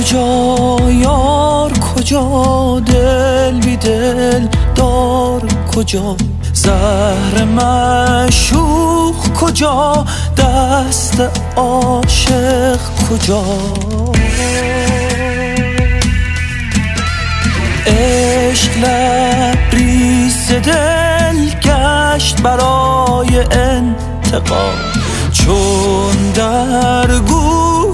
کجا یار کجا، دل بی دل دار کجا، زهر معشوق کجا، دست عاشق کجا. عشق لبریز دل گشت برای انتقام، چون در گوش